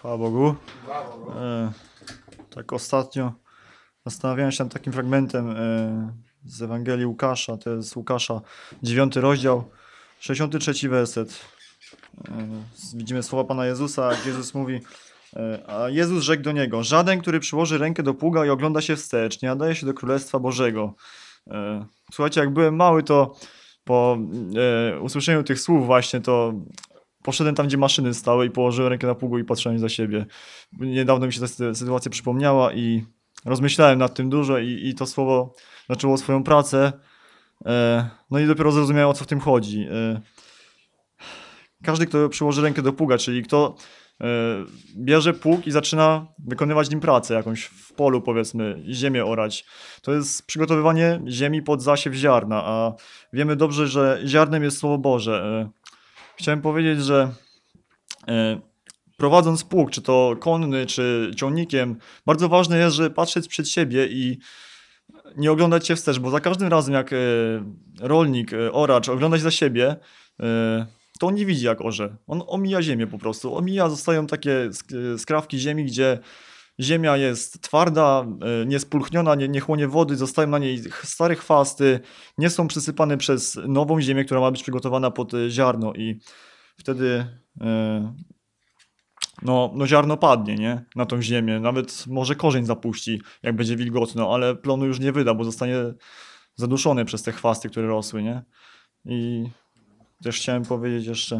Chwała Bogu. Tak ostatnio zastanawiałem się nad takim fragmentem z Ewangelii Łukasza. To jest Łukasza 9 rozdział, 63 werset. Widzimy słowa Pana Jezusa, jak Jezus mówi: a Jezus rzekł do niego: żaden, który przyłoży rękę do pługa i ogląda się wstecz, nie nadaje się do Królestwa Bożego. Słuchajcie, jak byłem mały, to po usłyszeniu tych słów właśnie, to poszedłem tam, gdzie maszyny stały i położyłem rękę na pługu i patrzyłem za siebie. Niedawno mi się ta sytuacja przypomniała i rozmyślałem nad tym dużo i to słowo zaczęło swoją pracę. No i dopiero zrozumiałem, o co w tym chodzi. Każdy, kto przyłoży rękę do pługa, czyli kto bierze pług i zaczyna wykonywać nim pracę jakąś w polu, powiedzmy, ziemię orać. To jest przygotowywanie ziemi pod zasiew ziarna, a wiemy dobrze, że ziarnem jest Słowo Boże. Chciałem powiedzieć, że prowadząc pług, czy to konny, czy ciągnikiem, bardzo ważne jest, żeby patrzeć przed siebie i nie oglądać się wstecz, bo za każdym razem jak rolnik, oracz ogląda się za siebie, to on nie widzi, jak orze. On omija ziemię po prostu. Zostają takie skrawki ziemi, gdzie ziemia jest twarda, niespulchniona, nie chłonie wody, zostają na niej stare chwasty, nie są przysypane przez nową ziemię, która ma być przygotowana pod ziarno i wtedy no ziarno padnie, nie? Na tą ziemię. Nawet może korzeń zapuści, jak będzie wilgotno, ale plonu już nie wyda, bo zostanie zaduszony przez te chwasty, które rosły, nie? I też chciałem powiedzieć jeszcze...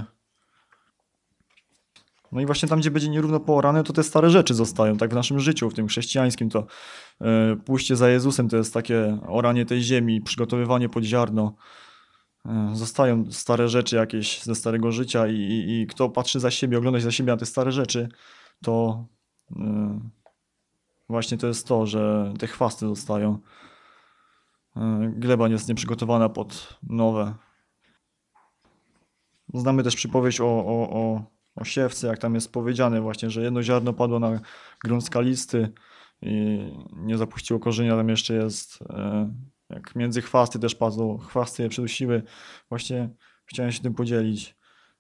No i właśnie tam, gdzie będzie nierówno poorane, to te stare rzeczy zostają, tak w naszym życiu, w tym chrześcijańskim, to pójście za Jezusem to jest takie oranie tej ziemi, przygotowywanie pod ziarno. Zostają stare rzeczy jakieś ze starego życia i kto patrzy za siebie, ogląda się za siebie na te stare rzeczy, to właśnie to jest to, że te chwasty zostają. Gleba jest nieprzygotowana pod nowe. Znamy też przypowieść o siewcy, jak tam jest powiedziane właśnie, że jedno ziarno padło na grunt skalisty i nie zapuściło korzenia, tam jeszcze jest, jak między chwasty też padło, chwasty je przydusiły. Właśnie chciałem się tym podzielić.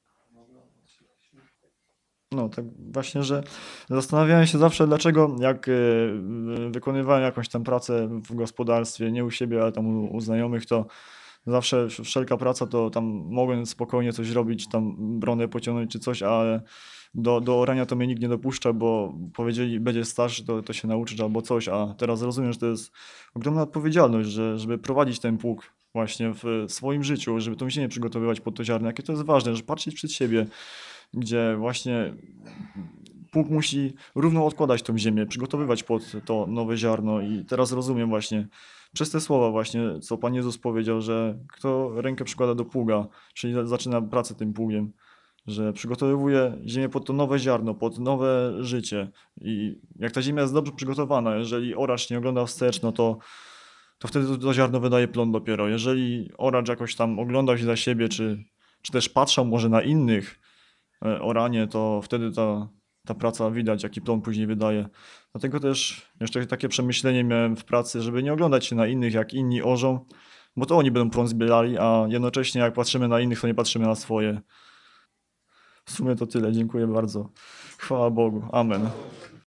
No tak właśnie, że zastanawiałem się zawsze, dlaczego jak wykonywałem jakąś tam pracę w gospodarstwie, nie u siebie, ale tam u znajomych, to zawsze wszelka praca, to tam mogłem spokojnie coś robić, tam bronę pociągnąć czy coś, ale do orania to mnie nikt nie dopuszcza, bo powiedzieli, będziesz starszy, to się nauczysz albo coś, a teraz rozumiem, że to jest ogromna odpowiedzialność, żeby prowadzić ten pług właśnie w swoim życiu, żeby tą ziemię przygotowywać pod to ziarno, jakie to jest ważne, że patrzeć przed siebie, gdzie właśnie pług musi równo odkładać tą ziemię, przygotowywać pod to nowe ziarno i teraz rozumiem właśnie przez te słowa właśnie, co Pan Jezus powiedział, że kto rękę przykłada do pługa, czyli zaczyna pracę tym pługiem, że przygotowuje ziemię pod to nowe ziarno, pod nowe życie i jak ta ziemia jest dobrze przygotowana, jeżeli oracz nie ogląda wstecz, no to wtedy to ziarno wydaje plon dopiero. Jeżeli oracz jakoś tam oglądał się za siebie, czy też patrzał może na innych, oranie, to wtedy ta praca widać, jaki plon później wydaje. Dlatego też jeszcze takie przemyślenie miałem w pracy, żeby nie oglądać się na innych, jak inni orzą, bo to oni będą plon zbierali, a jednocześnie jak patrzymy na innych, to nie patrzymy na swoje. W sumie to tyle. Dziękuję bardzo. Chwała Bogu. Amen.